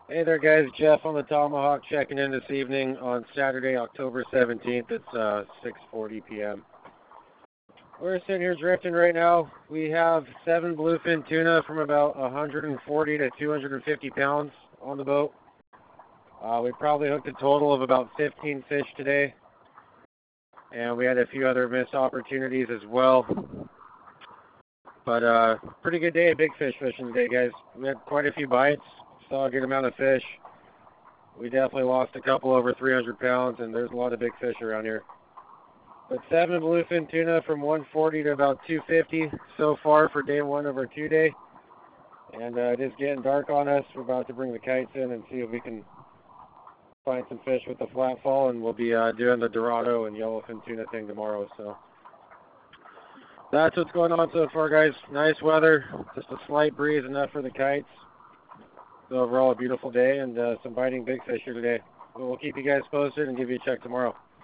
Hey there, guys. Jeff on the Tomahawk checking in this evening on Saturday, October 17th. It's 6:40 p.m. We're sitting here drifting right now. We have 7 bluefin tuna from about 140 to 250 pounds on the boat. We probably hooked a total of about 15 fish today, and we had a few other missed opportunities as well. But pretty good day of big fish fishing today, guys. We had quite a few bites, saw a good amount of fish. We definitely lost a couple over 300 pounds, and there's a lot of big fish around here. But 7 bluefin tuna from 140 to about 250 so far for day 1 of our 2-day. And it is getting dark on us. We're about to bring the kites in and see if we can find some fish with the flat fall, and we'll be doing the Dorado and yellowfin tuna thing tomorrow. So that's what's going on so far, guys. Nice weather, just a slight breeze, enough for the kites. So overall, a beautiful day and some biting big fish here today. We'll keep you guys posted and give you a check tomorrow.